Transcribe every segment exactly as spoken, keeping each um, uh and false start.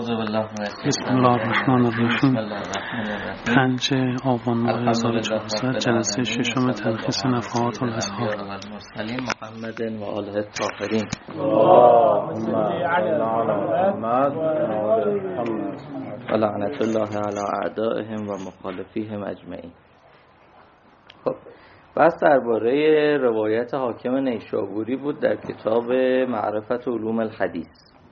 بسم الله الرحمن الرحیم. پنج آبان ماه هزار و چهارصد، جلسه ششم تلخیص نفحات الاظهار. محمد و آله الطاهرین. و لعنت الله علی اعدائهم و مخالفیهم اجمعین. خب بس درباره روایت حاکم نیشابوری بود در کتاب معرفت علوم الحدیث.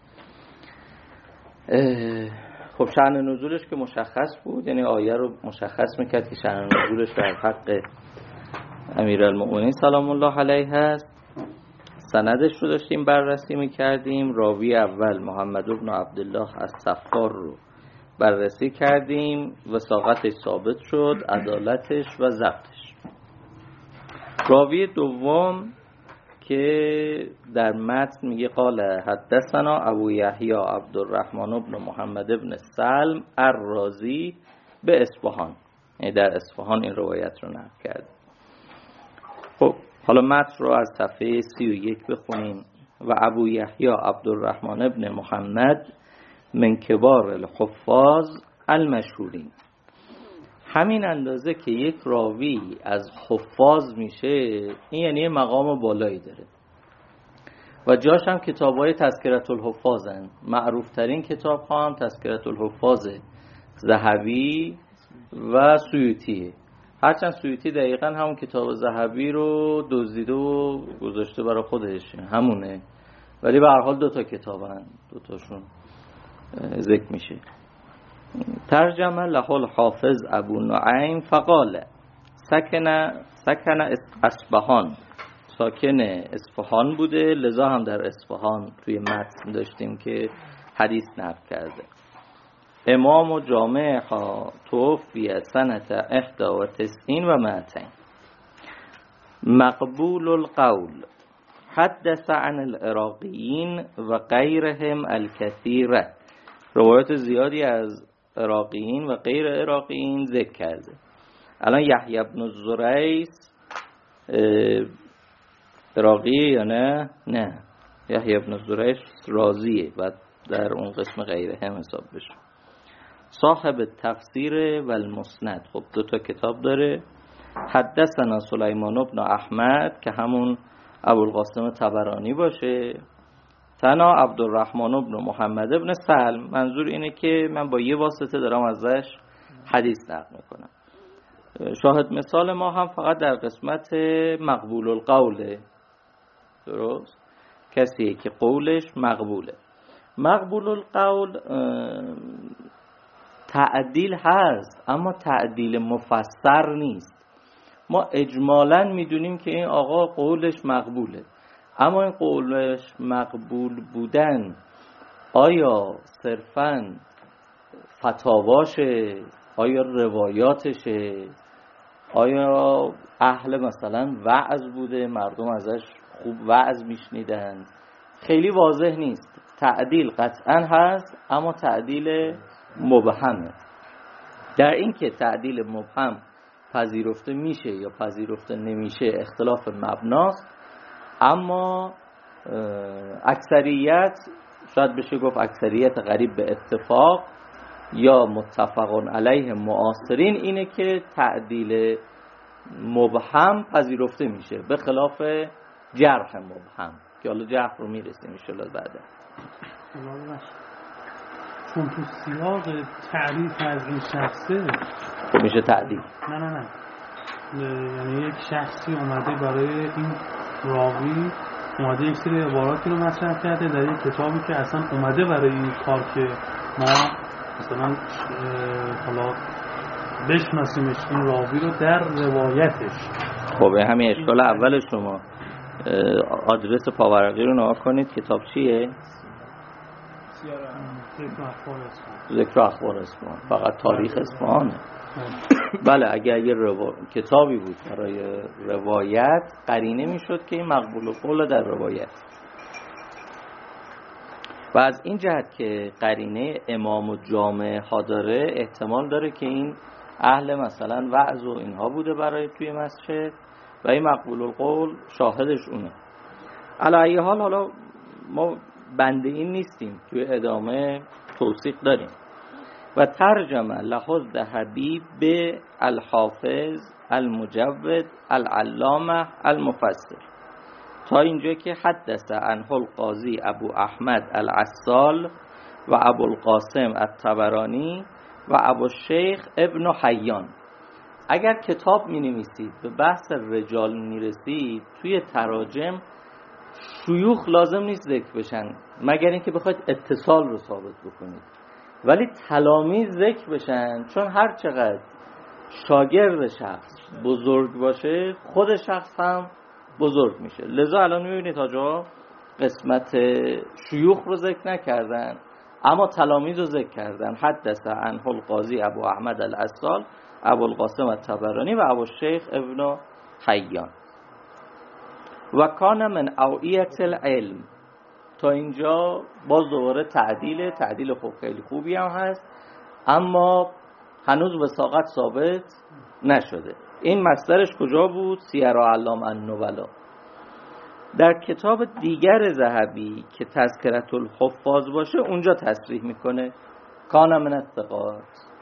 خب شأن نزولش که مشخص بود، یعنی آیه رو مشخص میکرد که شأن نزولش در حق امیرالمؤمنین سلام الله علیه هست. سندش رو داشتیم بررسی میکردیم. راوی اول محمد بن عبدالله الصفار رو بررسی کردیم، وثاقتش ثابت شد، عدالتش و ضبطش. راوی دوم که در متن میگه قال حدثنا ابو یحیی عبدالرحمن بن محمد بن سلم الرازی به اصفهان، یعنی در اصفهان این روایت رو نقل کرد. خب حالا متن رو از صفحه سی و یک بخونیم. و ابو یحیی عبدالرحمن بن محمد من کبار الحفاظ المشهورین. همین اندازه که یک راوی از حفاظ میشه، این یعنی مقام بالایی داره و جاش هم کتابای تذکرة الحفاظن. معروف ترین کتاب ها هم تذکرة الحفاظ ذهبی و سیوطی. هرچند سیوطی دقیقا همون کتاب ذهبی رو دزدیده و گذاشته برای خودش، همونه، ولی به هر حال دو تا کتابن، دو تاشون ذکر میشه. ترجمه له الحافظ ابو نعیم فقال سکن سکن اصفهان، ساکن اصفهان بوده، لذا هم در اصفهان توی متن داشتیم که حدیث نقل کرده. امام و جامع ها توفی سنت احدا و تسعین و مئتین. مقبول القول حدث عن العراقیین و غیرهم الکثیره. روایت زیادی از عراقیین و غیر عراقیین ذکر کرده. الان یحیی بن الزریس عراقیه یا نه؟ نه، یحیی بن الزریس رازیه و در اون قسم غیره هم حساب بشه. صاحب تفسیر و المسند، خب دو تا کتاب داره. حدثنا سلیمان بن احمد که همون ابوالقاسم طبرانی باشه. ثنا عبدالرحمن بن محمد بن سلم. منظور اینه که من با یه واسطه دارم ازش حدیث نقل میکنم. شاهد مثال ما هم فقط در قسمت مقبول القوله، درست؟ کسیه که قولش مقبوله. مقبول القول تعدیل هست اما تعدیل مفسر نیست. ما اجمالاً میدونیم که این آقا قولش مقبوله، اما این قولش مقبول بودن آیا صرفاً فتاواشه، آیا روایاتشه، آیا اهل مثلا وعظ بوده، مردم ازش خوب وعظ میشنیدن، خیلی واضح نیست. تعدیل قطعاً هست اما تعدیل مبهمه. در این که تعدیل مبهم پذیرفته میشه یا پذیرفته نمیشه اختلاف مبناست، اما اکثریت، شاید بشه گفت اکثریت قریب به اتفاق یا متفقون علیه معاصرین اینه که تعدیل مبهم پذیرفته میشه، به خلاف جرح مبهم که حالا جرح رو میرسیم ان شاء الله بعدا. چون تو سیاق تعریف از این شخصه خب میشه تعدیل. نه نه نه یعنی یک شخصی اومده برای این راوی اومده یک سری عباراتی رو مطرح کرده در یک کتابی که اصلا اومده برای این کار که ما مثلا حالا بشناسیمش این راوی رو در روایتش. خب همین اشکال اول شما آدرس پاورقی رو نگاه کنید. کتاب چیه؟ ذکر اخبار اصفهان. فقط تاریخ اصفهانه. بله، اگر یه روا... کتابی بود برای روایت، قرینه میشد که این مقبول القول در روایت. و از این جهت که قرینه امام و جامع ها داره، احتمال داره که این اهل مثلا وعظ و اینها بوده برای توی مسجد و این مقبول القول شاهدش اونه. علی ای حال حالا ما بنده این نیستیم توی ادامه توثیق داریم. و ترجمه لحظ ذهبی به الحافظ المجود العلامه المفسر تا اینجا که حدث عنه القاضی ابو احمد العسال و ابو القاسم الطبرانی و ابو الشیخ ابن حیان. اگر کتاب می نویسید به بحث رجال می رسید، توی تراجم شیوخ لازم نیست ذکر بشن مگر اینکه بخواید اتصال رو ثابت بکنید، ولی تلامیذ ذکر بشن، چون هر چقدر شاگرد شخص بزرگ باشه خود شخص هم بزرگ میشه. لذا الان میبینید تا جا قسمت شیوخ رو ذکر نکردن اما تلامیذ رو ذکر کردن. حدث عنه القاضی ابو احمد العسال، ابو القاسم الطبرانی و ابو الشیخ ابن حیان. و کان من اوعیت العلم. تا اینجا باز دوباره تعدیل تعدیل خوب خیلی خوبی هم هست اما هنوز وثاقت ثابت نشده. این مصدرش کجا بود؟ سیر اعلام النبلا. در کتاب دیگر ذهبی که تذکرة الحفاظ باشه اونجا تصریح میکنه کان من الثقات.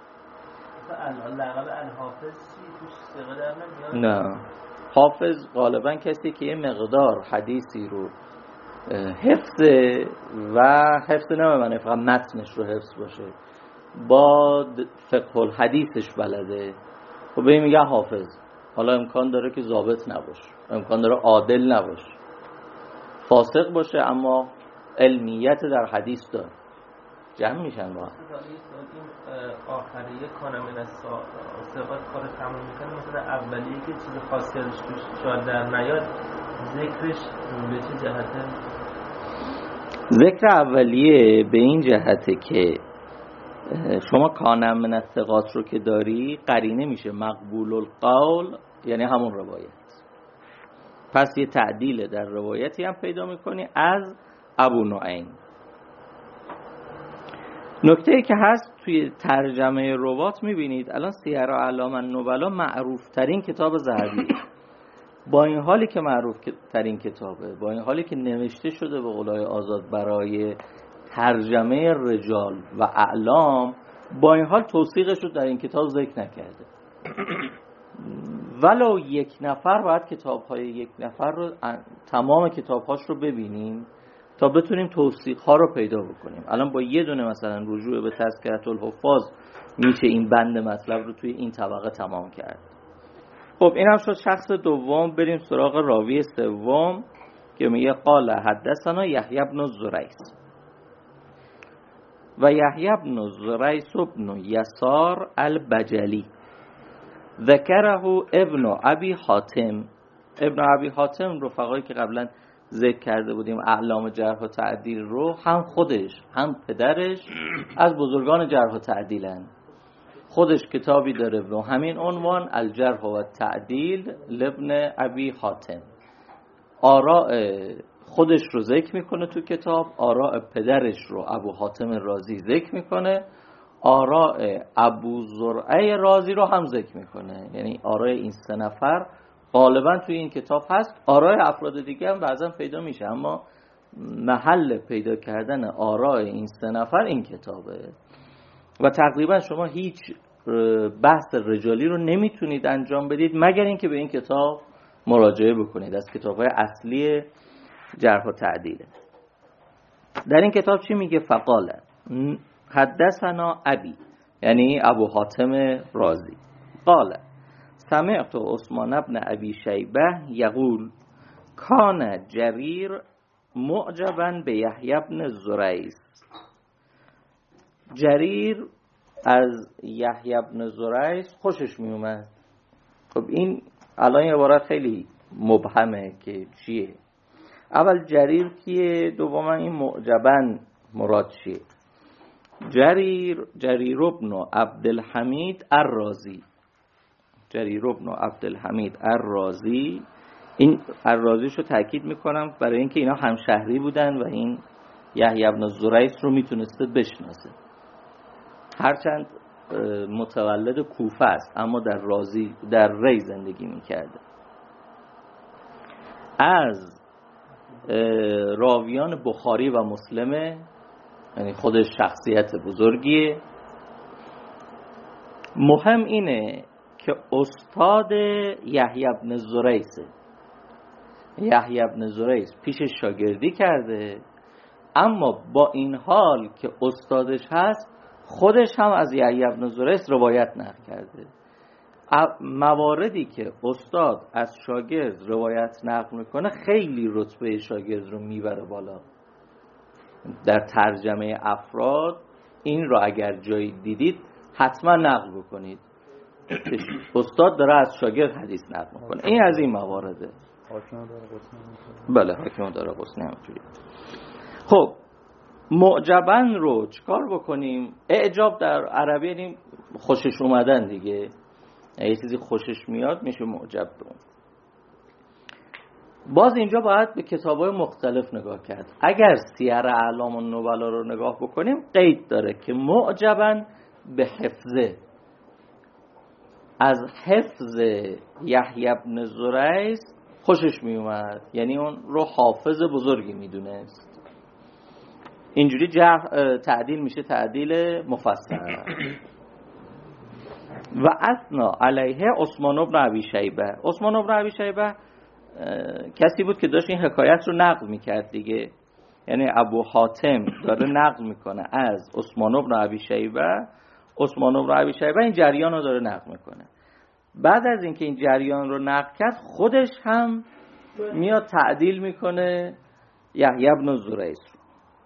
لقب الحافظ چی توش ثقه در نمیاد؟ نه، حافظ غالبا کسی که یه مقدار حدیثی رو حفظ و حفظ نمیمونه فقط متنش رو حفظ باشه، با فقه الحدیثش بلده، خب به این میگه حافظ. حالا امکان داره که ضابط نباشه، امکان داره عادل نباشه، فاسق باشه اما علمیت در حدیث داره، جمع میشن با هم. آخریه کانه من از ثقات کار تمام میکنه، مثلا اولیه که چیز خاصی ازش توش شاید در نیاد، ذکرش به چه جهته؟ ذکر اولیه به این جهته که شما کانه من از ثقات رو که داری قرینه میشه مقبول القول، یعنی همون روایت. پس یه تعدیل در روایتی هم پیدا میکنی از ابو نعیم. نکته که هست توی ترجمه روات میبینید الان سیر اعلام النبلا معروف ترین کتاب ذهبی، با این حالی که معروف ترین کتابه، با این حالی که نوشته شده به قولای آزاد برای ترجمه رجال و اعلام، با این حال توثیقش رو در این کتاب ذکر نکرده. ولو یک نفر باید کتاب‌های یک نفر رو، تمام کتاب‌هاش رو ببینیم تا بتونیم توثیق‌ها رو پیدا بکنیم. الان با یه دونه مثلا رجوع به تذکرة الحفاظ میشه این بند مطلب رو توی این طبقه تمام کرد. خب اینم شد شخص دوم. بریم سراغ راوی سوم که میگه قال حدثنا یحیی بن زریس. و یحیی بن زریس بن یسار البجلی ذکره ابن ابی حاتم. ابن ابی حاتم رفقایی که قبلا ذکر کرده بودیم اعلام جرح و تعدیل رو، هم خودش هم پدرش از بزرگان جرح و تعدیلن. خودش کتابی داره و همین عنوان الجرح و تعدیل لابن ابی حاتم. آراء خودش رو ذکر میکنه تو کتاب، آراء پدرش رو ابو حاتم رازی ذکر میکنه، آراء ابو زرعه رازی رو هم ذکر میکنه. یعنی آراء این سه نفر غالبا توی این کتاب هست. آراء افراد دیگه هم بعضا پیدا میشه اما محل پیدا کردن آراء این سه نفر این کتابه. و تقریبا شما هیچ بحث رجالی رو نمیتونید انجام بدید مگر اینکه به این کتاب مراجعه بکنید، از کتاب‌های اصلی جرح و تعدیل. در این کتاب چی میگه؟ فقاله حدثنا ابی، یعنی ابو حاتم رازی، قال سمعت عثمان بن ابی شیبه یقول کان جریر معجبا به یحیی بن زریس. جریر از یحیی بن زریس خوشش می اومد. خب این الان یه عبارت خیلی مبهمه که چیه. اول جریر کیه، دوما این معجبا مراد چیه. جریر جریر ابن عبدالحمید الرازی، جریر ابن عبدالحمید الرازی. این الرازیشو تاکید میکنم برای اینکه اینا همشهری بودن و این یحیی بن زریس رو میتونسته بشناسه، هرچند متولد کوفه است اما در رازی در ری زندگی میکرده. از راویان بخاری و مسلمه یعنی خودش شخصیت بزرگیه. مهم اینه که استاد یحیی بن زریسه. یحیی بن زریس پیشش شاگردی کرده، اما با این حال که استادش هست خودش هم از یحیی بن زریس روایت نقل کرده. مواردی که استاد از شاگرد روایت نقل میکنه خیلی رتبه شاگرد رو میبره بالا. در ترجمه افراد این رو اگر جایی دیدید حتما نقل بکنید. استاد داره از شاگرد حدیث نقل میکنه. این از این موارده. بله حاکم داره قسنی همونجوری. خب معجبن رو چکار بکنیم؟ اعجاب در عربی یعنی خوشش اومدن دیگه. یه چیزی خوشش میاد میشه معجب بون. باز اینجا باید به کتاب‌های مختلف نگاه کرد. اگر سیر اعلام النبلا رو نگاه بکنیم قید داره که معجبن به حفظه. از حفظ یحیی بن زریس خوشش می اومد، یعنی اون رو حافظ بزرگی میدونست. اینجوری جرح تعدیل میشه تعدیل مفسر. و اثنا علیه عثمان بن ابی شیبه. عثمان بن ابی شیبه کسی بود که داشت این حکایت رو نقل میکرد دیگه، یعنی ابو حاتم داره نقل میکنه از عثمان بن ابی شیبه، عثمان بن ابی شیبه این جریان رو داره نقل میکنه. بعد از اینکه این جریان رو نقل کرد خودش هم میاد تعدیل میکنه یحیی بن زریس رو.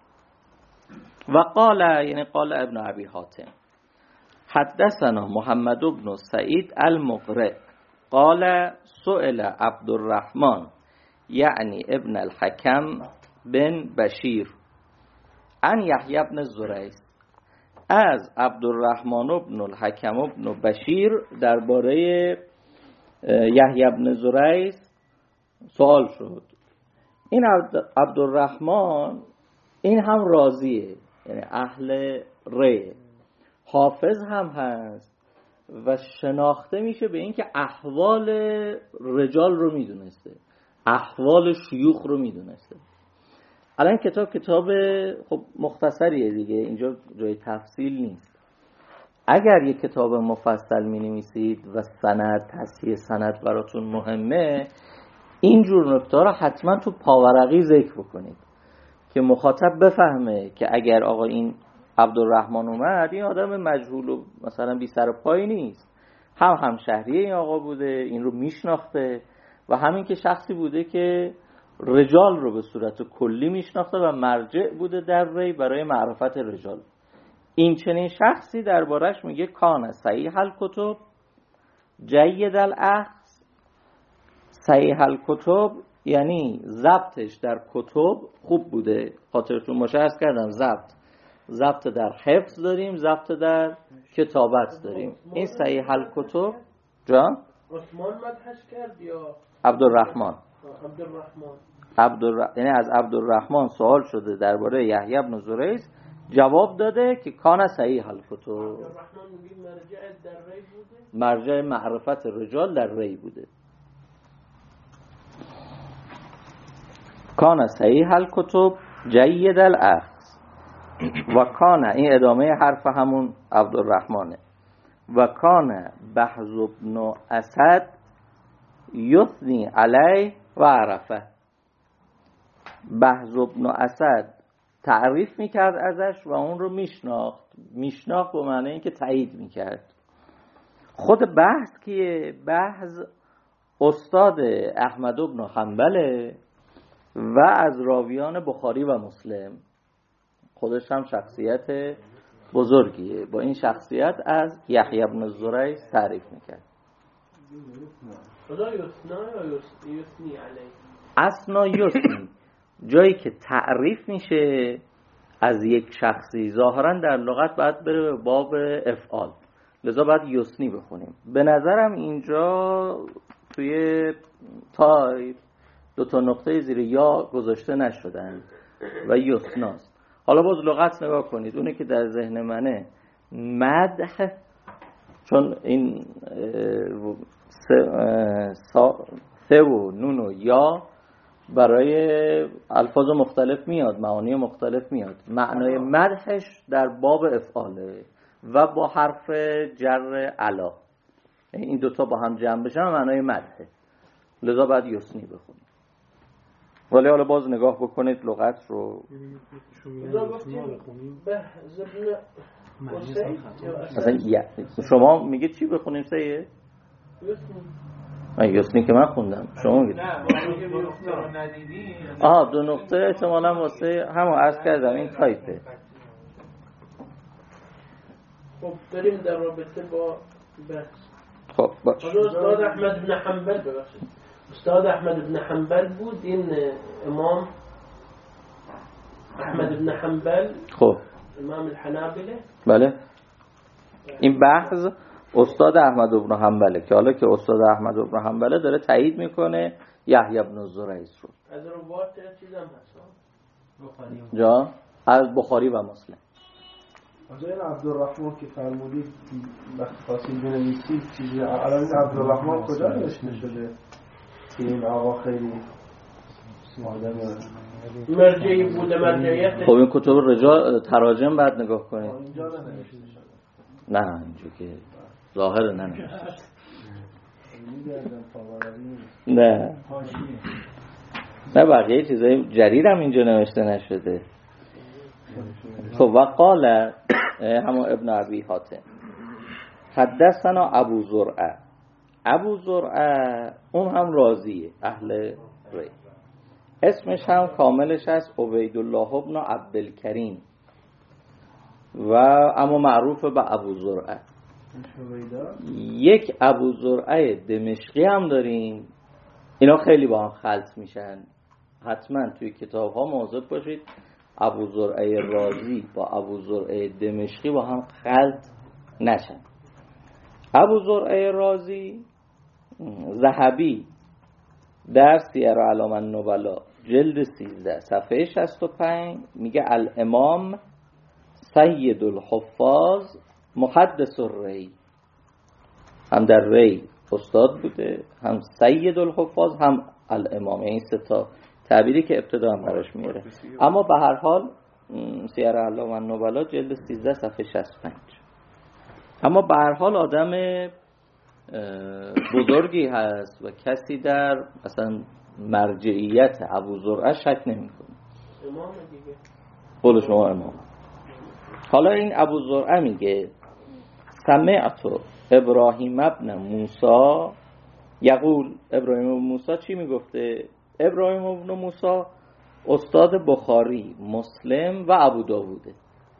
و قال یعنی قال ابن ابی حاتم حدثنا محمد بن سعید المقرئ قال سئل عبد الرحمن یعنی ابن الحکم بن بشیر عن یحیی بن زریس. از عبدالرحمن بن الحکم بن بشیر درباره یحیی بن زریس سوال شد. این عبدالرحمن این هم راضیه، یعنی اهل ری، حافظ هم هست و شناخته میشه به این که احوال رجال رو میدونسته، احوال شیوخ رو میدونسته. الان کتاب کتاب خب مختصریه دیگه، اینجا جای تفصیل نیست. اگر یک کتاب مفصل می نویسید و سند تصحیح سند براتون مهمه، اینجور نکته رو حتما تو پاورقی ذکر بکنید که مخاطب بفهمه که اگر آقا این عبدالرحمن اومد این آدم مجهول و مثلا بی سر و پایی نیست، هم همشهری این آقا بوده، این رو میشناخته و همین که شخصی بوده که رجال رو به صورت کلی میشناخته و مرجع بوده در ری برای معرفت رجال. این چنین شخصی دربارش میگه کان صحیح الکتب جید الاخذ. صحیح الکتب یعنی ضبطش در کتب خوب بوده. خاطرتون باشه عرض کردم ضبط ضبط در حفظ داریم، ضبط در کتابت داریم. این صحیح الکتب جان عثمان مدحش کرد یا عبدالرحمن عبدالرحمن عبدالر... یعنی از عبدالرحمن سوال شده درباره یحیی بن زریس، جواب داده که کان صحیح الکتب. عبدالرحمن میگه مرجع در ری بوده، مرجع معرفت رجال در ری بوده. کان صحیح الکتب جید الاخذ و کان، این ادامه حرف همون عبدالرحمنه، و کان بهز بن اسد یثنی علیه و عرفه. بهز بن اسد تعریف میکرد ازش و اون رو میشناخت. میشناخت به معنی این که تایید میکرد. خود بهز کیه؟ بهز استاد احمد بن حنبله و از راویان بخاری و مسلم. خودش هم شخصیت بزرگیه. با این شخصیت از یحیی بن زریس تعریف میکرد. خدا یسنا یا یسنی علیه؟ اسنا یسنی جایی که تعریف میشه از یک شخصی ظاهرا در لغت باید بره به باب افعال، لذا باید یسنی بخونیم. به نظرم اینجا توی تایپ دو تا نقطه زیر یا گذاشته نشدن و یسناست. حالا باز لغت نگاه کنید، اونه که در ذهن منه مدح، چون این سه و نون و یا برای الفاظ مختلف میاد، معانی مختلف میاد. معنای مدحش در باب افعاله و با حرف جر علا، این دوتا با هم جمع بشن معنای مدحه، لذا باید یسنی بخونید. ولی حالا باز نگاه بکنید لغت رو. مثلا شما میگه چی بخونیم سیه؟ من یسنی که من خوندم، شما میگید آها دو نقطه احتمالا واسه همون عرض کردم این تایپه. خب بریم در رابطه با بحث. خب باش. استاد احمد بن حنبل ببخشید استاد احمد بن حنبل بود این امام احمد بن حنبل، خب امام الحنابلة. بله این بحث استاد احمد بن حنبله که حالا که استاد احمد بن حنبله داره تایید میکنه یحیی بن زریس رو. از روایت چیزام هست بخاری جا از بخاری و مسلم. از این عبدالرحمن که فرمودید وقتی فاصل بنویسید چیزی الان عبدالرحمن کجا نوشته شده که این آقا خیلی مرجعی بوده مرجعیت؟ خب این کتب رجال تراجم بعد نگاه کنید. اینجا ننوشته شده. نه اینجا که ظاهر ننوشته نه نه بقیه چیزای جریر هم اینجا نوشته نشده. خب وقال همون ابن ابی حاتم حدثنا ابو زرعه. ابو زرعه اون هم رازیه اهل ری، اسمش هم کاملش هست عبیدالله ابن عبدالکریم و اما معروف به ابو زرعه. یک ابو زرعه دمشقی هم داریم، اینا خیلی با هم خلط میشن، حتما توی کتاب ها مواظب باشید ابو زرعه رازی با ابو زرعه دمشقی با هم خلط نشن. ابو زرعه رازی ذهبی در سیر اعلام النبلا جلد سیزده صفحه شصت و پنج میگه الامام سید الحفاظ محدث الری، هم در ری استاد بوده، هم سید الحفاظ، هم الامام، این سه تا تعبیری که ابتدا هم براش میاره. اما به هر حال سیر اعلام النبلا جلد سیزده صفحه شصت و پنج. اما به هر حال آدم بزرگی هست و کسی در مثلا مرجعیت ابو زرعه شک نمی‌کنه. امام دیگه. قول شما امام. حالا این ابو زرعه میگه سمعت ابراهیم ابن موسی یقول. ابراهیم ابن موسی چی میگفته؟ ابراهیم ابن موسی استاد بخاری، مسلم و ابو داووده.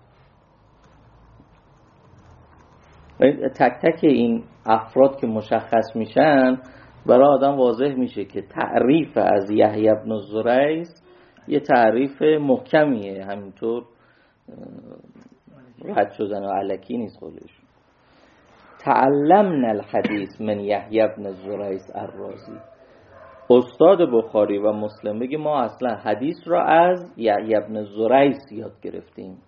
تک تک این افراد که مشخص میشن برای آدم واضح میشه که تعریف از یحیی بن زریس یه تعریف محکمیه، همینطور رد شدن و علکی نیست خودش. تعلمنا الحدیث من یحیی بن زریس الرازی. استاد بخاری و مسلم بگه ما اصلا حدیث را از یحیی بن زریس یاد گرفتیم.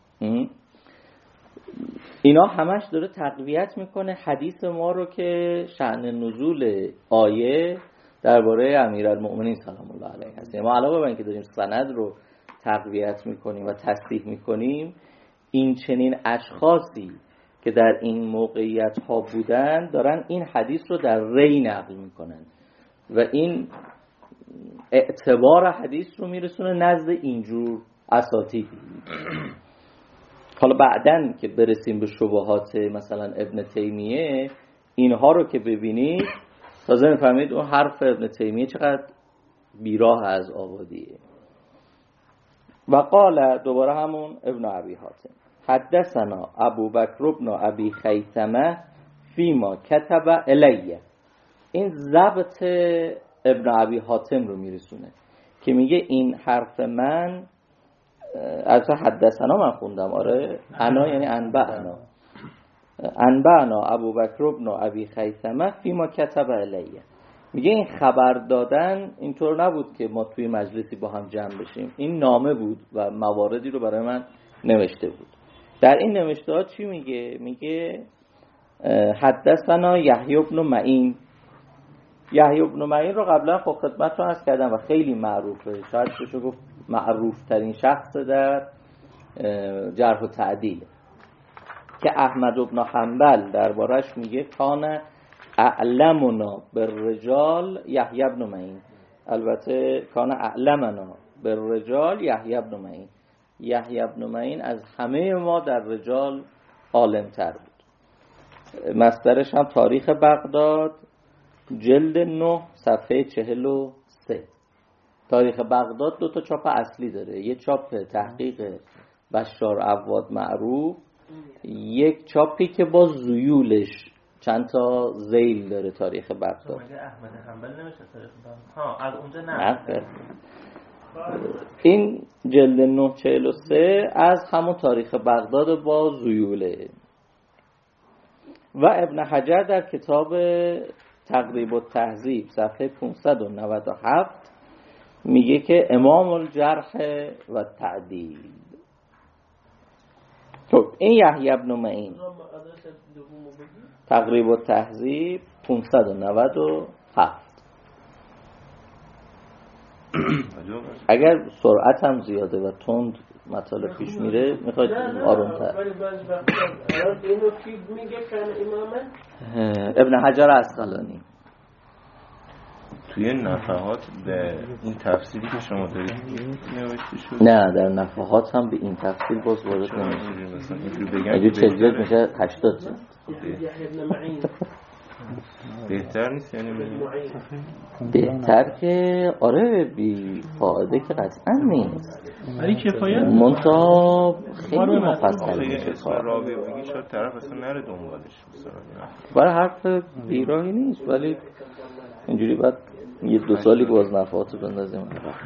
اینا همش داره تقویت میکنه حدیث ما رو که شأن نزول آیه درباره امیرالمؤمنین سلام الله علیه هست. ما علاوه بر اینکه داریم سند رو تقویت میکنیم و تصحیح میکنیم، این چنین اشخاصی که در این موقعیت ها بودن دارن این حدیث رو در ری نقل میکنن و این اعتبار حدیث رو میرسونه نزد اینجور اساتید. حالا بعدن که برسیم به شبهات مثلا ابن تیمیه، اینها رو که ببینید تازه میفهمید اون حرف ابن تیمیه چقدر بیراه از آبادیه. و قال دوباره همون ابن ابی حاتم حدثنا ابو بکر بن ابی خیثمه فیما کتب الیه. این ضبط ابن ابی حاتم رو میرسونه که میگه این حرف من از حدثنا من خوندم، آره انا یعنی انبعنا انبعنا ابو بکر بن ابی خیثمه فیما کتب الیه. میگه این خبر دادن اینطور نبود که ما توی مجلسی با هم جمع بشیم، این نامه بود و مواردی رو برای من نوشته بود. در این نوشته ها چی میگه؟ میگه حدثنا یحیی بن معین یحیی بن معین رو قبلا خب خدمتتون عرض کردم و خیلی معروفه، شاید بشه گفت معروف ترین شخص در جرح و تعدیل، که احمد بن حنبل دربارش میگه کان اعلمنا بالرجال یحیی بن معین. البته کان اعلمنا بالرجال یحیی بن معین، یحیی بن معین از همه ما در رجال عالم تر بود. مصدرش هم تاریخ بغداد جلد نه صفحه چهل و سه. تاریخ بغداد دو تا چاپ اصلی داره، یه چاپ تحقیق بشار عواد معروف، یک چاپی که با زیولش چند تا ذیل داره تاریخ بغداد. مگه احمد حنبل نمیشه تاریخ بغداد؟ ها از اونجا نه. این جلد نه چهل و سه از همون تاریخ بغداد با زیوله. و ابن حجر در کتاب تقریب التهذیب صفحه پانصد و نود و هفت میگه که امام الجرح و تعدیل. خب این یحیی بن معین تقریب التهذیب پانصد و نود و هفت. اگر سرعت هم زیاده و تند مطالب پیش میره میخواید آرومتر. اینو کی میگه که امامه؟ ابن حجر عسقلانی توی نفحات به این تفسیری که شما دارید نوشته شد؟ نه در نفحات هم به این تفسیر باز وارد نمیشه. اگه چجلد میشه هشتاد جلد. بهتر نیست یعنی بهتر که آره بی فایده که قطعا نیست، ولی کفایت منتها خیلی مفصل میشه. اسم راوی بگی شاید طرف اصلا نره دنبالش برای حرف بیراهی نیست، ولی اینجوری بعد یه دو سالی باز نفعاتو بندازیم.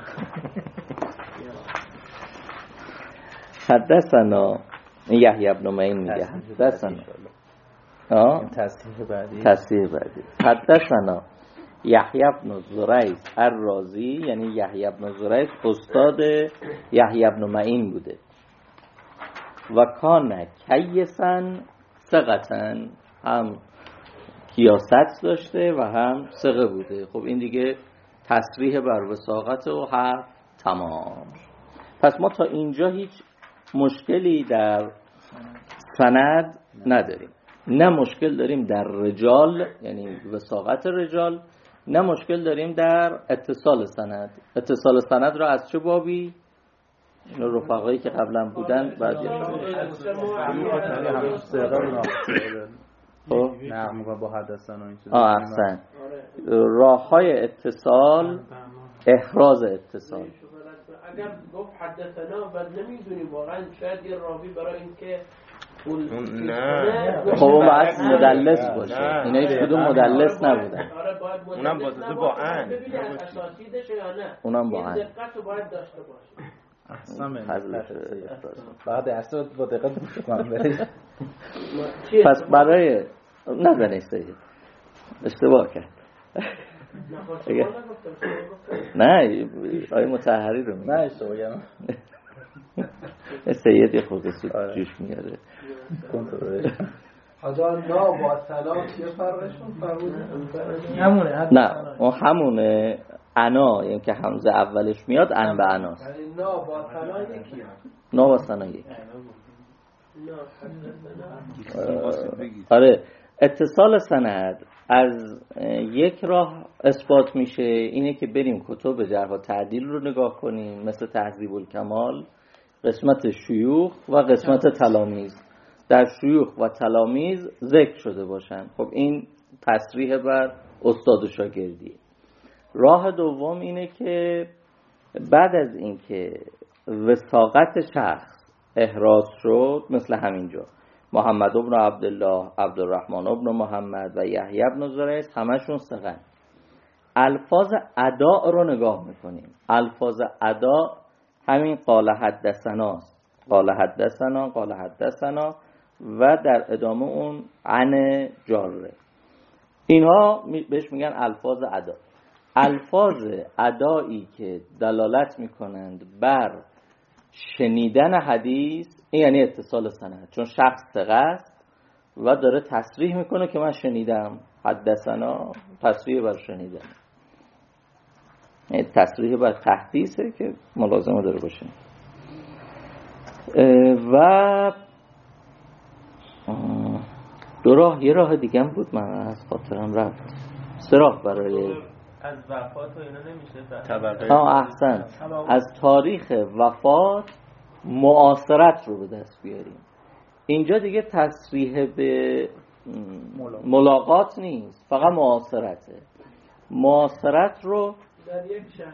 حدثنا یحیی بن معین میگه حدثنا تصحیح بعدی تصحیح بعدی حدثنا یحیی بن زریع الرازی، یعنی یحیی بن زریع استاد یحیی بن معین بوده. و کان کیسن ثقتن، هم کیاست داشته و هم ثقه بوده. خب این دیگه تصریح بر وثاقت و حرف تمام. پس ما تا اینجا هیچ مشکلی در سند نداریم، نه مشکل داریم در رجال یعنی وثاقت رجال، نه مشکل داریم در اتصال سند. اتصال سند را از چه بابی؟ رفقایی که قبلا بودن بعضی خب نه موقع با حدثنا این چیزا. آه احسن. راه‌های اتصال، احراز اتصال. اگر گفت حدثنا بعد نمیدونی واقعا شاید یه راوی برای اینکه نه خب اون باید مدلس باشه. اینا هیچ کدوم مدلس نبودن. اونم با با ان اساسیدش یا نه، اونم با ان دقت رو باید داشته باشه. احسن بعد اصلا با دقت گوش کنم. پس برای نزنه سید اشتباه کرد. نه آیه مطهری رو میگه. نه اشتباه کردم. سید یه خورده سود جوش میاره. حاجا نا با سلام چیه فرقشون؟ همونه. نه اون همونه انا، یعنی که همزه اولش میاد ان به اناست. یعنی نا با سلام یکی هم نا با سنا یکی. آره اتصال سند از یک راه اثبات میشه، اینه که بریم کتب جرح و تعدیل رو نگاه کنیم، مثل تهذیب الکمال، قسمت شیوخ و قسمت تلامیذ. در شیوخ و تلامیذ ذکر شده باشن. خب این تصریح بر استاد و شاگردیه. راه دوم اینه که بعد از اینکه وثاقت شخص احراز شد، مثل همینجا محمد بن عبدالله، عبدالرحمن بن محمد و یحیی بن زریع همشون ثقه. الفاظ اداء رو نگاه میکنیم. الفاظ اداء همین قال حدثنا، قال حدثنا، قال حدثنا و در ادامه اون عن جاره. اینها بهش میگن الفاظ ادا. الفاظ ادایی که دلالت میکنند بر شنیدن حدیث، این یعنی اتصال سند، چون شخص ثقه است و داره تصریح میکنه که من شنیدم حدثنا تصریح بر شنیدن، تصریح بر تحدیثه که ملازمه داره باشه. و دو راه، یه راه دیگه هم بود من از خاطرم رفت، سه راه برای از وفات و اینا نمیشه طبقه. آه احسن، از تاریخ وفات معاصرت رو به دست بیاریم. اینجا دیگه تصریح به ملاقات نیست، فقط معاصرته. معاصرت رو در یک شهر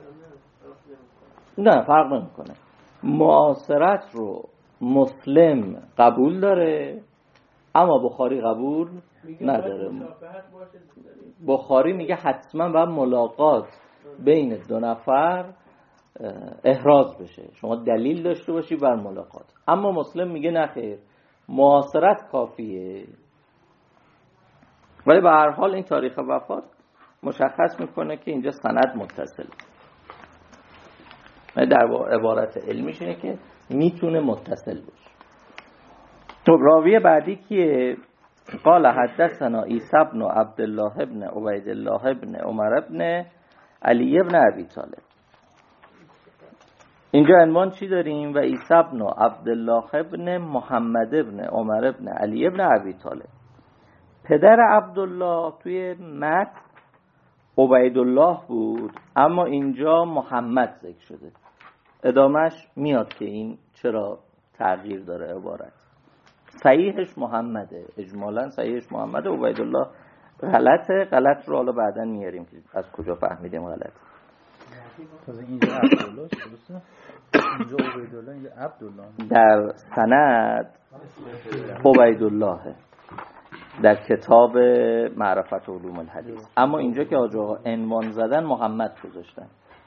نه فرق نمیکنه. معاصرت رو مسلم قبول داره اما بخاری قبول نداره. بخاری میگه حتما باید ملاقات بین دو نفر احراز بشه، شما دلیل داشته باشی بر ملاقات. اما مسلم میگه نه خیر، معاصرت کافیه. ولی به هر حال این تاریخ وفات مشخص میکنه که اینجا سند متصل. در عبارت علمیش اینه که میتونه متصل باشه. تو راوی بعدی که قال حدثنا عیسی بن عبدالله بن عبیدالله بن عمر بن علی بن ابی طالب. اینجا عنوان چی داریم؟ و عیسی بن عبدالله بن محمد بن عمر بن علی بن ابی طالب. پدر عبدالله توی متن عبیدالله بود اما اینجا محمد ذکر شده. ادامهش میاد که این چرا تغییر داره عبارت. صحیحش محمده، اجمالا صحیحش محمده، عبیدالله غلطه. غلط رو حالا بعداً میاریم که از کجا فهمیدیم غلط. تازه اینجا عبدالله درسته؟ اینجا عبیدالله، اینجا عبدالله. در سند عبیدالله در کتاب معرفت علوم الحدیث، اما اینجا که آقا عنوان زدن محمد گذاشتن.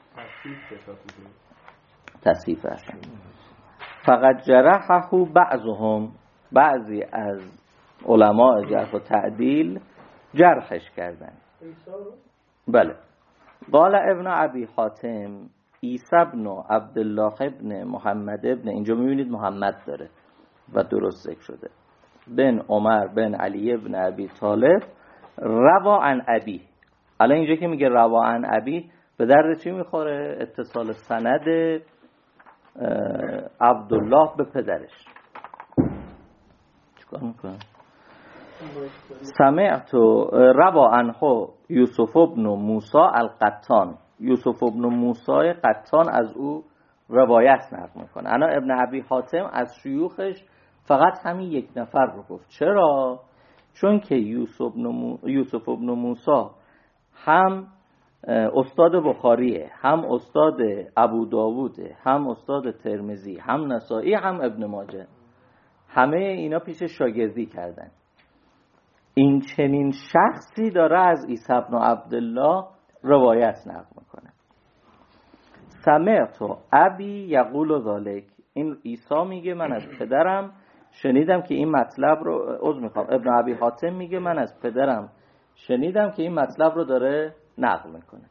تصحیف هستن. فقط جرحه بعضهم، بعضی از علماء جرح و تعدیل جرحش کردن. بله. قال ابن ابی حاتم عیسی بن عبدالله ابن محمد ابن، اینجا میبینید محمد داره و درست ذکر شده، بن عمر بن علی ابن ابی طالب روا عن ابی. الان اینجا که میگه روا عن ابی به درد چی میخوره؟ اتصال سند عبدالله به پدرش. چیکار میکنه؟ سمعت روا عنه یوسف ابن موسی القطان. یوسف ابن موسی قطان از او روایت نقل میکنه. انا ابن ابی حاتم از شیوخش فقط همین یک نفر رو گفت. چرا؟ چون که یوسف ابن, مو... یوسف ابن موسی هم استاد بخاریه، هم استاد ابو داووده، هم استاد ترمذی، هم نسائی، هم ابن ماجه. همه اینا پیش شاگردی کردن. این چنین شخصی داره از عیسی بن عبدالله روایت نقل میکنه. سمعت ابی یقول ذلک. این عیسی میگه من از پدرم شنیدم که این مطلب رو عذر میخوام ابن ابی حاتم میگه من از پدرم شنیدم که این مطلب رو داره نقل میکنه.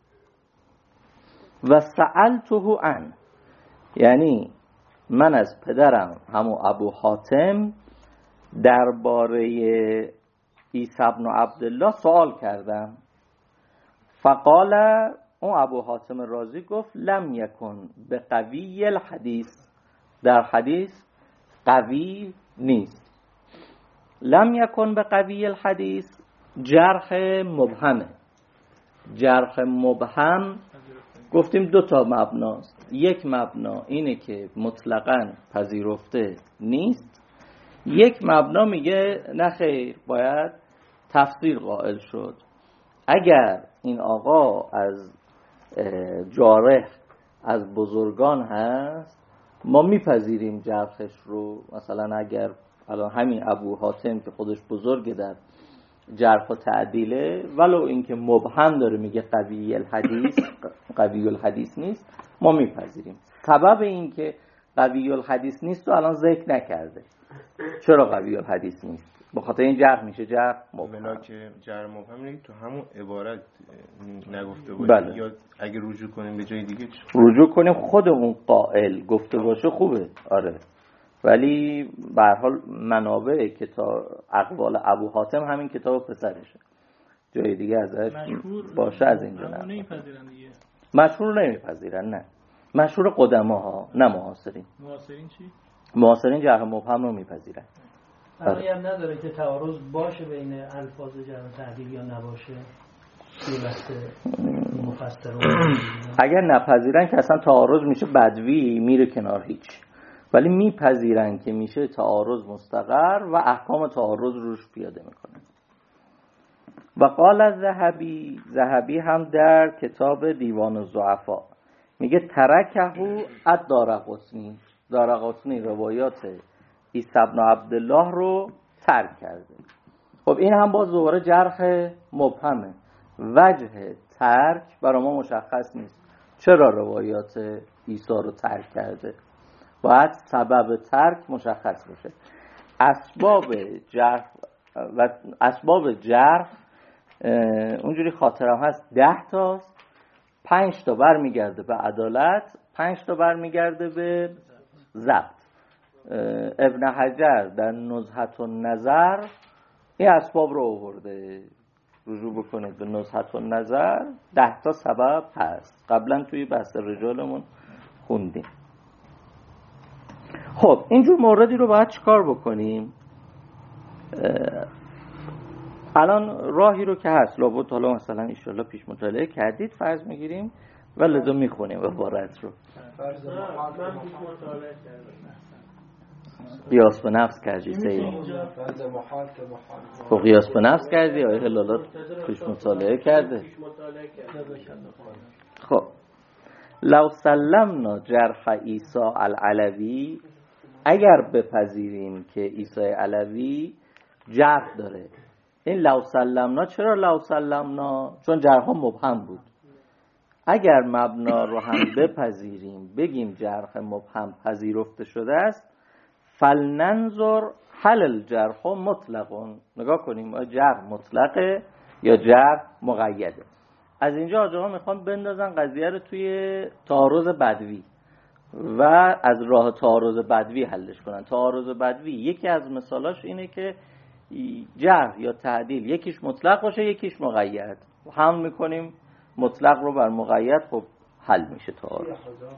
و سألته عن، یعنی من از پدرم همون ابو حاتم درباره عیسی بن عبدالله سوال کردم. فقال، اون ابو حاتم رازی گفت لم یکن به قوی الحدیث، در حدیث قوی نیست. لم یکن به قوی الحدیث جرح مبهمه. جرح مبهم گفتیم دو تا مبناست. یک مبنا اینه که مطلقاً پذیرفته نیست، یک مبنا میگه نه خیر باید تفسیر قائل شد. اگر این آقا از جارح از بزرگان هست ما میپذیریم جرحش رو. مثلا اگر الان همین ابو حاتم که خودش بزرگ در جرح و تعدیله ولو اینکه مبهم داره میگه قوی الحدیث قوی الحدیث نیست ما میپذیریم. سبب این که قوی الحدیث نیست رو الان ذکر نکرده. چرا قوی الحدیث نیست؟ به خاطر این جرح میشه جرح مبهم. که جرح مبهم نیست تو همون عبارت نگفته باشه. بله. یا اگه رجوع کنیم به جای دیگه چی؟ رجوع کنیم خود اون قائل گفته باشه خوبه. آره ولی به هر حال منابع کتاب اقوال ابو حاتم همین کتاب پسرشه، جای دیگه ازش باشه از اینجا نه. مشهور نمیپذیرن، نه مشهور قدماها نه معاصرین. معاصرین چی؟ معاصرین جرح مبهم رو میپذیرن. فرقی هم نداره که تعارض باشه بین الفاظ جرح و تعدیل یا نباشه. اگر نپذیرن که اصلا تعارض میشه بدوی، میره کنار هیچ، ولی میپذیرن که میشه تعارض مستقر و احکام تعارض روش پیاده میکنن. و قال الذهبی، ذهبی هم در کتاب دیوان الضعفا میگه ترکهو الدارقطنی، دارقطنی روایات عیسی بن عبدالله رو ترک کرده. خب این هم باز دوباره جرح مبهمه، وجه ترک برای ما مشخص نیست چرا روایات عیسی رو ترک کرده، باید سبب ترک مشخص بشه. اسباب جرح و اسباب جرح اونجوری خاطرم هست ده تاست، پنج تا بر میگرده به عدالت، پنج تا بر میگرده به ضبط. ابن حجر در نزهة النظر این اسباب رو آورده، رجوع بکنید به نزهة النظر، ده تا سبب هست، قبلا توی بحث رجالمون خوندیم. خب اینجور موردی رو باید چیکار بکنیم؟ الان راهی رو که هست لابد حالا مثلا انشالله پیش مطالعه کردید فرض میگیریم و لازم میخونیم عبارت رو. فرض من پیش مطالعه کردم. قیاس به نفس کردی سید؟ فرض محال که محال. خب قیاس به نفس کردی آیه هلالات پیش مطالعه کرده. خب لو سلمنا جرح عیسی العلوی، اگر بپذیریم که عیسی علوی جرح داره. این لو سلمنا، چرا لو سلمنا؟ چون جرح مبهم بود. اگر مبنا رو هم بپذیریم بگیم جرح مبهم پذیرفته شده است، فلننظر هل الجرح مطلق، نگاه کنیم جرح مطلقه یا جرح مقیده. از اینجا آجاها میخوان بندازن قضیه رو توی تعارض بدوی و از راه تعارض بدوی حلش کنن. تعارض بدوی یکی از مثالاش اینه که جرح یا تعدیل یکیش مطلق باشه یکیش مقید، هم میکنیم مطلق رو بر مقید، خب حل میشه تعارض.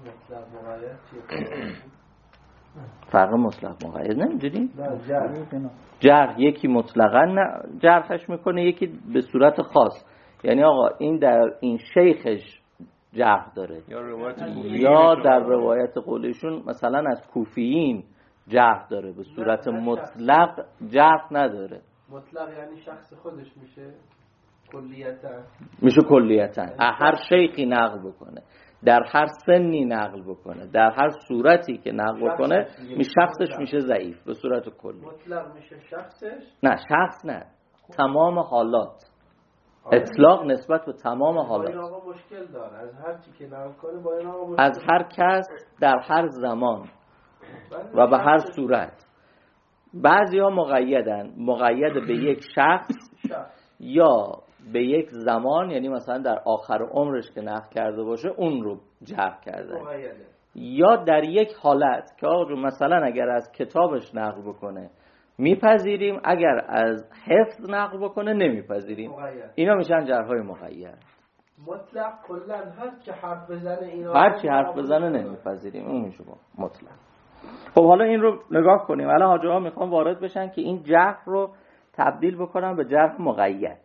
فرق مطلق مقید نمیدونی؟ جرح یکی مطلقا جرحش میکنه، یکی به صورت خاص، یعنی آقا این در این شیخش جرح داره، یا در روایت قولیشون مثلا از کوفیین جرح داره، به صورت مطلق جرح نداره. مطلق یعنی شخص خودش میشه کلیتا، میشه کلیتا هر شیخی نقل بکنه، در هر سنی نقل بکنه، در هر صورتی که نقل بکنه می شخصش میشه ضعیف به صورت کلی. مطلق میشه شخصش؟ نه شخص نه، تمام حالات، اطلاق نسبت به تمام حالات. این آقا مشکل داره، از هر چی که نقل کنه با این آقا مشکل، از هر کس در هر زمان و به هر صورت. بعضی ها مقیدن، مقید به یک شخص یا به یک زمان، یعنی مثلا در آخر عمرش که نقل کرده باشه اون رو جرح کرده، یا در یک حالت که آقا مثلا اگر از کتابش نقل بکنه میپذیریم، اگر از حفظ نقل بکنه نمیپذیریم. اینا میشن جرح‌های مقید. مطلق کلا هر چی حرف بزنه اینا هر چی حرف بزنه نمیپذیریم، اون میشه مطلق. خب حالا این رو نگاه کنیم. الان حاجی ها میخوان وارد بشن که این جرح رو تبدیل بکنن به جرح مقید.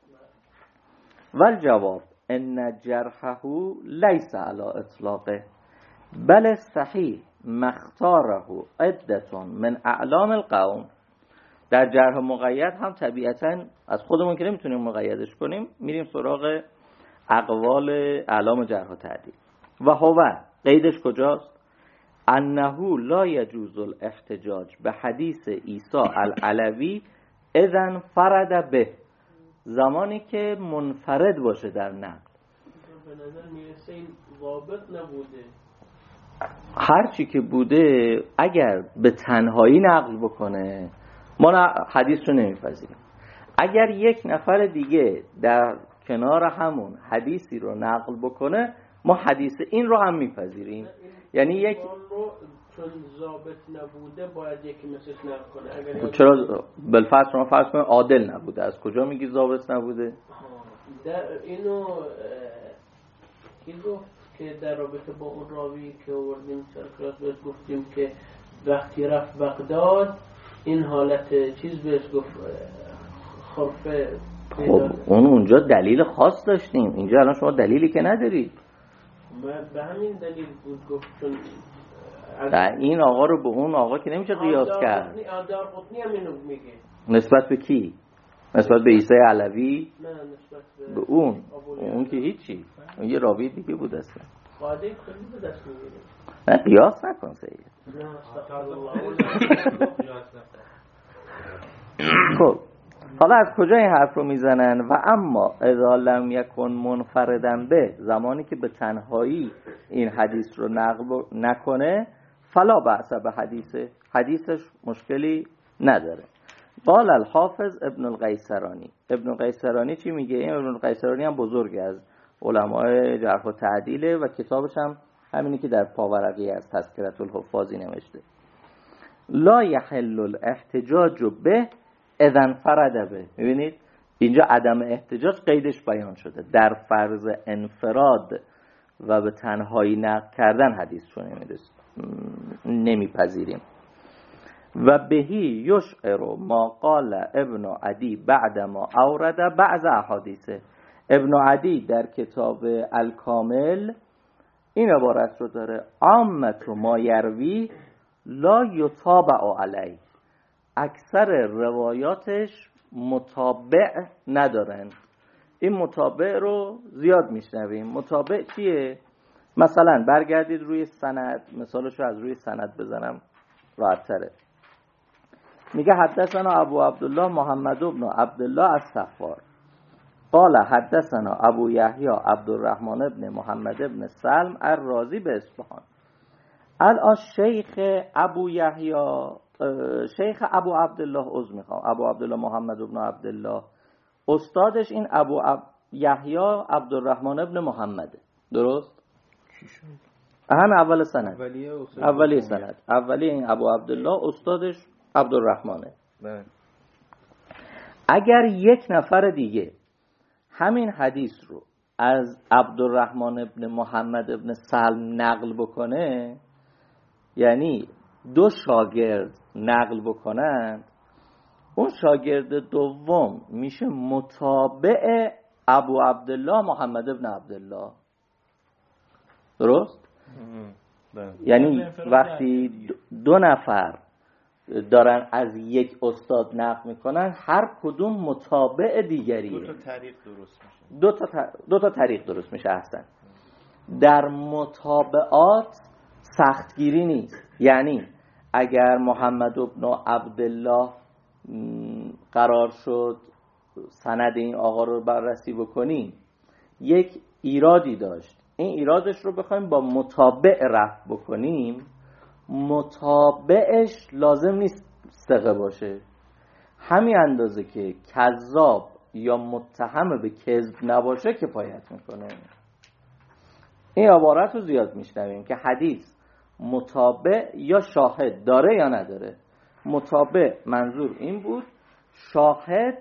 والجواب ان جرحه لیس علی اطلاقه بل صحیح مختاره عدة من اعلام القوم. در جرح مقید هم طبیعتا از خودمون که نمیتونیم مقیدش کنیم، میریم سراغ اقوال اعلام جرح و تعدیل. و هو قیدش کجاست؟ انه لا یجوز الاحتجاج به حدیث عیسی العلوی اذن فرد به، زمانی که منفرد باشه در نقل. به نظر میرسه این ضابط نبوده، هر چی که بوده اگر به تنهایی نقل بکنه ما حدیث رو نمیپذیریم. اگر یک نفر دیگه در کنار همون حدیثی رو نقل بکنه ما حدیث این رو هم میپذیریم. یعنی یک چون ضابط نبوده باید یکی مثلش نقل کنه. اگر چرا بالفرض شما فرض کنید عادل نبوده، از کجا میگی ضابط نبوده؟ در اینو کی گفت که در رابطه با اون راوی که آوردیم سر کلاس گفتیم که وقتی رفت بغداد این حالت چیز بهش گفت خرفه. خب اون اونجا دلیل خاص داشتیم، اینجا الان شما دلیلی که ندارید. به همین دلیل بود گفت چون این آقا رو به اون آقا که نمیشه قیاس کرد. آدار قطنی هم اینو میگه. نسبت به کی؟ نسبت به عیسی علوی؟ نه نسبت به, به اون اون که هیچی، اون یه راوی دیگه بود اصلا. قاعده کلی به دست میگیره. نه قیاس نکن سید. نه خب حالا از کجا این حرف رو میزنن؟ و اما اذا لم یکن منفردن به، زمانی که به تنهایی این حدیث رو نقل نکنه، فلا بأس به حدیثه، حدیثش مشکلی نداره. قال الحافظ ابن القیسرانی. ابن القیسرانی چی میگه؟ این ابن القیسرانی هم بزرگی از علمای جرح و تعدیله و کتابش هم همینی که در پاورقی از تذکرة الحفاظی نوشته. لا یحل الاحتجاج به اذن فرد به. میبینید اینجا عدم احتجاج قیدش بیان شده، در فرض انفراد و به تنهایی نقل کردن حدیث رو نمیپذیریم. و بهی یشعر ما قال ابن عدی بعد ما اورد بعض احادیثه. ابن عدی در کتاب الکامل این عبارت رو داره: عامت ما یروی لا یتابع علیه، اکثر روایاتش متابع ندارن. این متابع رو زیاد میشنویم. متابع چیه؟ مثلا برگردید روی سند، مثالش رو از روی سند بزنم راحت تره. میگه حدثنا ابو عبدالله محمد بن عبدالله الصفار قال حدثنا ابو یحیی عبدالرحمن بن محمد بن سلم الرازی به اصفهان. الان شیخ ابو یحیی شیخ ابو عبدالله عذر میخوام ابو عبدالله محمد بن عبدالله، استادش این ابو عب... یحیی عبدالرحمن بن محمده. درست؟ هم اول سند اولی سند اولی این ابو عبدالله، استادش عبدالرحمنه. اگر یک نفر دیگه همین حدیث رو از عبدالرحمن بن محمد بن سلم نقل بکنه، یعنی دو شاگرد نقل بکنند، اون شاگرد دوم میشه متابع ابو عبدالله محمد بن عبدالله. درست؟ یعنی وقتی دو نفر دارن از یک استاد نقل میکنن، هر کدوم متابع دیگریه. دو تا طریق درست میشه. دو تا ت... دو تا طریق درست میشه. احسن. در متابعات سختگیری نیست. یعنی اگر محمد بن عبدالله قرار شد سند این آقا رو بررسی بکنیم، یک ایرادی داشت، این ایرادش رو بخوایم با متابع رفع بکنیم، متابعش لازم نیست ثقه باشه. همین اندازه که کذاب یا متهم به کذب نباشه کفایت میکنه. این عبارت رو زیاد میشنویم که حدیث متابع یا شاهد داره یا نداره. متابع منظور این بود، شاهد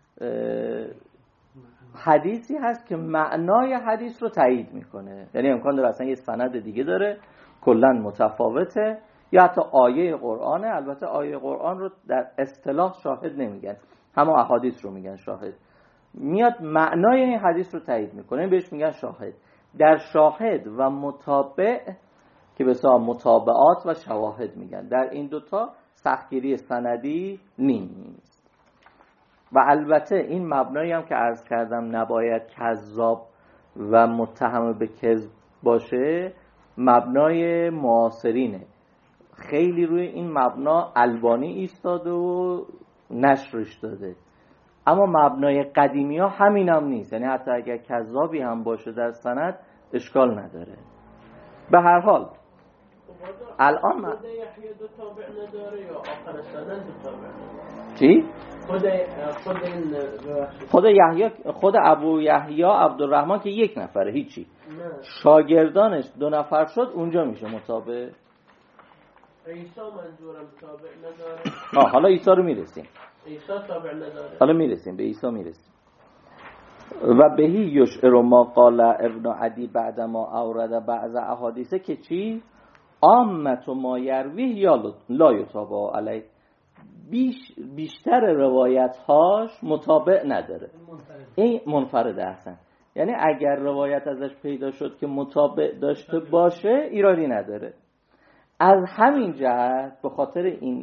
حدیثی هست که معنای حدیث رو تایید میکنه، یعنی امکان داره اصلا یه سند دیگه داره کلا متفاوته، یا حتی آیه قرآنه. البته آیه قرآن رو در اصطلاح شاهد نمیگن، همه احادیث رو میگن شاهد. میاد معنای این حدیث رو تایید میکنه، بهش میگن شاهد. در شاهد و متابع که به اصطلاح متابعات و شواهد میگن، در این دوتا سختگیری سندی نیست. و البته این مبنایی هم که عرض کردم نباید کذاب و متهم به کذب باشه، مبنای معاصرینه. خیلی روی این مبنا البانی ایستاده و نشرش داده، اما مبنای قدیمی ها همین هم نیست. یعنی حتی اگر کذابی هم باشه در سند اشکال نداره. به هر حال الان خود یحیی دو تابع نداره یا آخر سند دو تابع؟ چی؟ خود خود این خود یحیی خود ابو یحیی عبدالرحمن که یک نفره هیچی، نه. شاگردانش دو نفر شد، اونجا میشه متابع. عیسی منظورم تابع نداره. آه حالا عیسی رو میرسیم. عیسی تابع نداره. حالا میرسیم به عیسی میرسیم. و بهی یشعر ما قال ابن عدی بعد ما اورد بعض احادیثه که چی؟ عامت ما یرویه یا لا یتابع علی. بیش بیشتر روایت هاش متابع نداره. این منفرد احسن. یعنی اگر روایت ازش پیدا شد که متابع داشته باشه ایرادی نداره. از همین جهت به خاطر این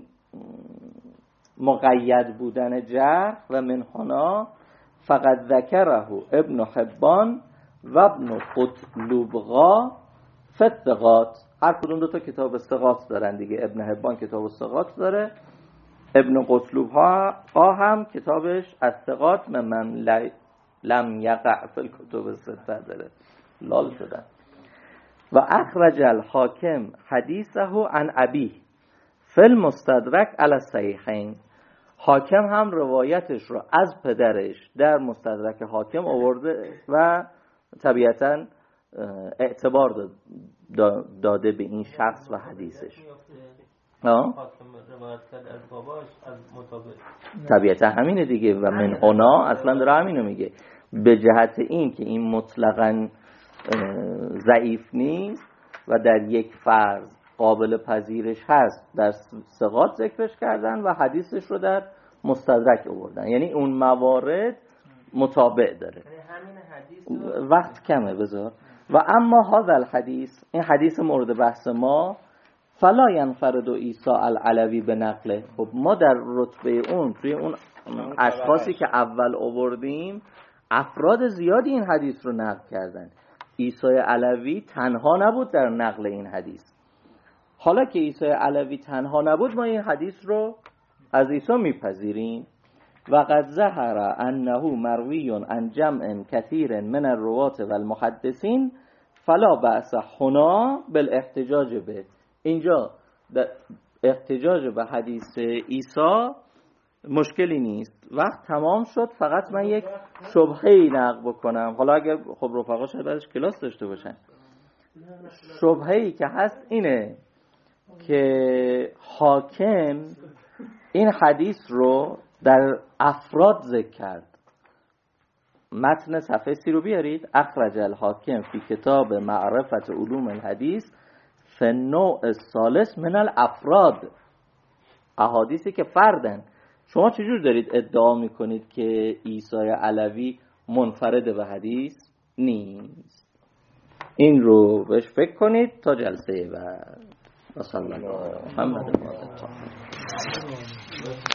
مقید بودن جرح و منحنا فقط ذکره ابن حبان و ابن قطلوبغا فتقات. هر کدوم دو تا کتاب استقاط دارن دیگه. ابن حبان کتاب استقاط داره، ابن قطلوبغا هم کتابش استقاط من لم یقع فی الکتب السته داره. لال شدن. و اخرج الحاکم حدیثه عن ابیه فی المستدرک علی الصحیحین. حاکم هم روایتش رو از پدرش در مستدرک حاکم آورده و طبیعتاً اعتبار داده به این شخص و حدیثش. طبیعتا همینه دیگه. و من هنا اصلا داره همینو میگه، به جهت این که این مطلقاً ضعیف نیست و در یک فرض قابل پذیرش هست در ثقات ذکرش کردن و حدیثش رو در مستدرک آوردن. یعنی اون موارد متابع داره. وقت کمه بذار. و اما هذا الحدیث، این حدیث مورد بحث ما، فلا ینفرد عیسی العلوی به نقله. خب ما در رتبه اون توی اون اشخاصی که اول آوردیم افراد زیادی این حدیث رو نقل کردن. عیسی علوی تنها نبود در نقل این حدیث. حالا که عیسی علوی تنها نبود ما این حدیث رو از عیسی میپذیریم. و قد ظهر انه مروی عن جمع کثیر من الروات و المحدثین فلا بأس هنا بالاحتجاج به. اینجا احتجاج به حدیث عیسی مشکلی نیست. وقت تمام شد. فقط من یک شبهه‌ای نقل بکنم. حالا اگر خب رفقا شاید بعدش کلاس داشته باشن. شبهه‌ای که هست اینه که حاکم این حدیث رو در افراد ذکر کرد. متن صفحه سی رو بیارید. اخرج الحاکم فی کتاب معرفت علوم الحدیث فی النوع الثالث من الافراد. احادیثی که فردن. شما چجور دارید ادعا میکنید که عیسی علوی منفرد به حدیث نیست؟ این رو بهش فکر کنید تا جلسه بعد. و صلی الله علی محمد و آله.